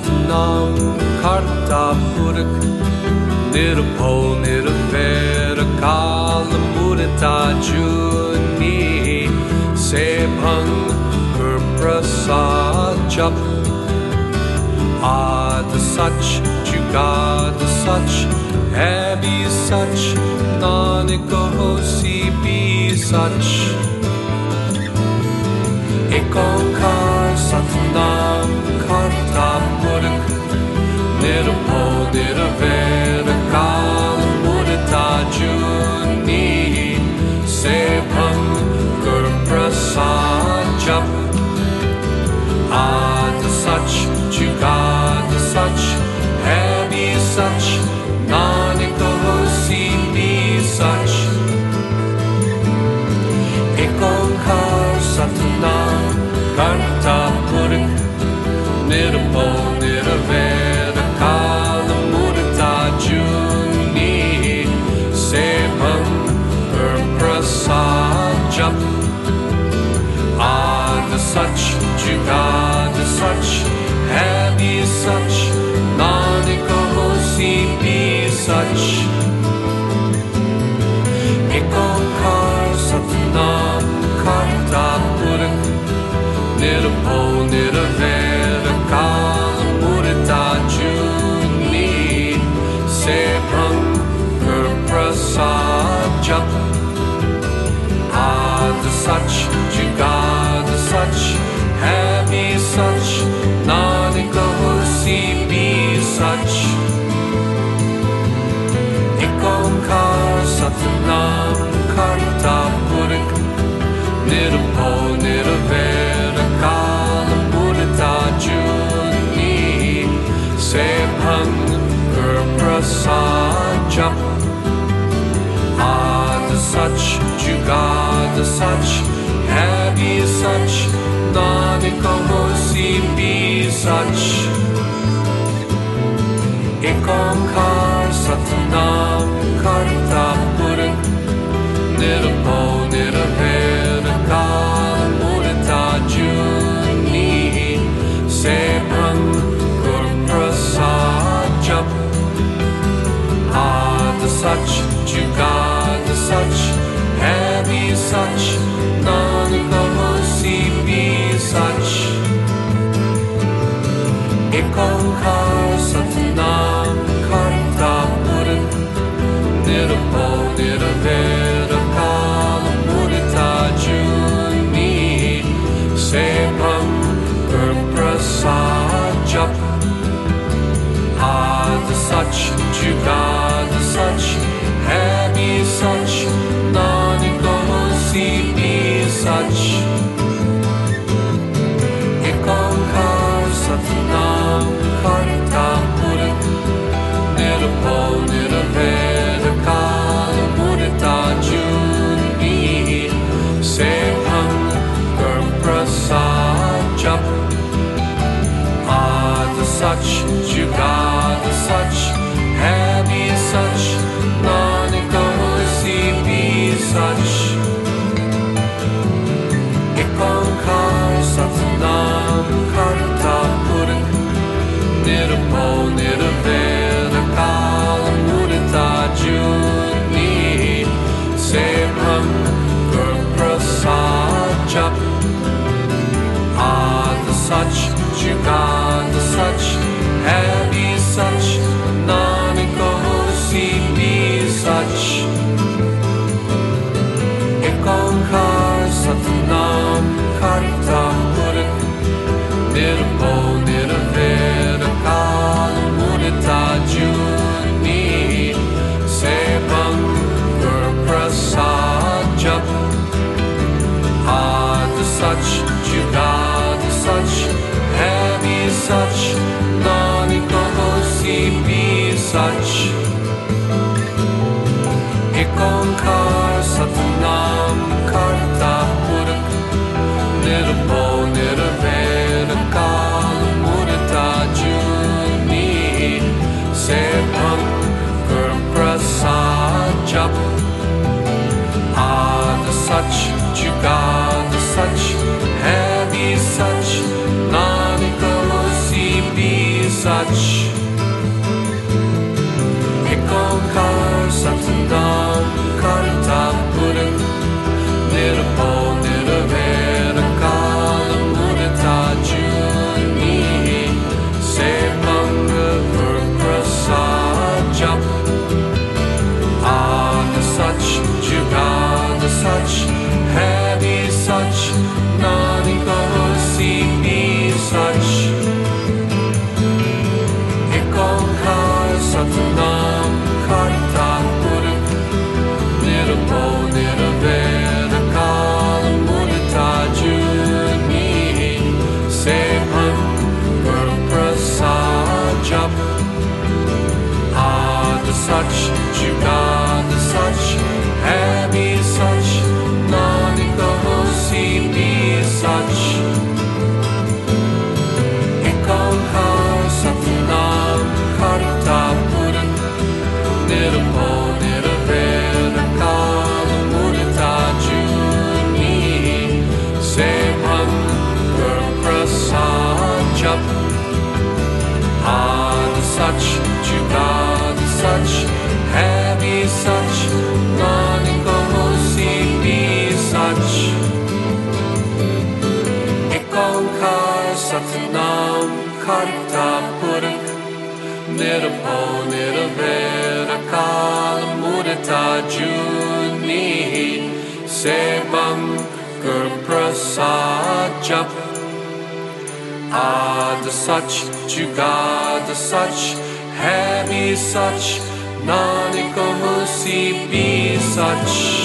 Satnam Karta Purak Nirpo Nirvera Kala Mudita Juni Sebhang Prasad Jap Ad Sach Jugad Sach Abhi Sach Nanak Hosi Be Sach Ek Onkar Satnam Karta Purak Nirpo Nirvera Kala Mudita Juni Sebhang Prasad Jap Ad Sach Jugad Sach Abhi Sach Nanak Hosi Be Sach Ek Onkar Satnam Karta Purak Nirpo Nirvera Kala Mudita Juni Sebhang Prasad Jap Ad Sach Jugad Sach Abhi Sach Nanak Hosi Be Sach Ek Onkar Satnam Karta Purak Nirpo Nirvera Kala Mudita Juni Sebhang Prasad Jap Ad Sach Jugad Sach Abhi Sach Nanak Hosi Be Sach Ek Onkar Satnam Karta Purak Nirpo Nirvera Kala Mudita Juni Sebhang Prasad Jap Ad Sach Jugad Sach Abhi Sach Nanak Hosi Be Sach Ek Onkar Satnam Karta Purak Nirpo Nirvera Kala Mudita Juni Sebhang Prasad Jap Ad Sach Jugad Sach Abhi Sach Nanak Hosi Be Sach Ek Onkar Satnam Karta Purak Nirpo Nirvera Kala Mudita Juni Sebhang Prasad Jap Ad Sach Jugad Sach Abhi Sach Nanak Hosi Be Sach Ek Onkar Satnam Karta Purak Nirpo Nirvera Kala Mudita Juni Sebhang Prasad Jap Ad Sach Jugad Sach Abhi Sach Nanak Hosi Be Sach Ek Onkar Satnam Karta Purak Nirpo Nirvera Kala Mudita Juni Sebhang Prasad Jap Ad Sach Jugad Sach Abhi Sach Nanak Hosi Be Sach Ek Onkar Satnam Karta Purak Nirpo Nirvera Kala Mudita Juni Sebhang Prasad Jap Ad Sach Jugad Sach Abhi Sach Nanak Hosi Be Sach Ek Onkar Satnam Karta Purak Nirpo Nirvera Kala Mudita Juni Sebhang Prasad Jap Ad Sach Jugad Sach Abhi Sach Nanak Hosi Be such Ekankar Satnam Karta Puran Nirpo Nirvera Kala Mudita Juni Sevanga Prasad Jap Ada Sach Jugada Sach Heavy Sach Nani Kosi Be Sach Ekankar Satnam Karta Puran Nirpo Nirvera Kala Mudita Juni Sevanga Prasad Jap Ada Sach Jugada Sach Heavy Sach Nani Kosi Be Sach Ekankar Satnam Karta Puran Nirpo Nirvera Kala Mudita Juni Sevanga Prasad Jap Ada Sach Jugada Sach Heavy Sach Nani Kosi Be Sach Ekankar Satnam Karta Puran Nirpo Nirvera Kala Mudita Juni Sevanga Prasad Jap Ada Sach Jugada Sach Heavy Sach Nani Kosi Be Sach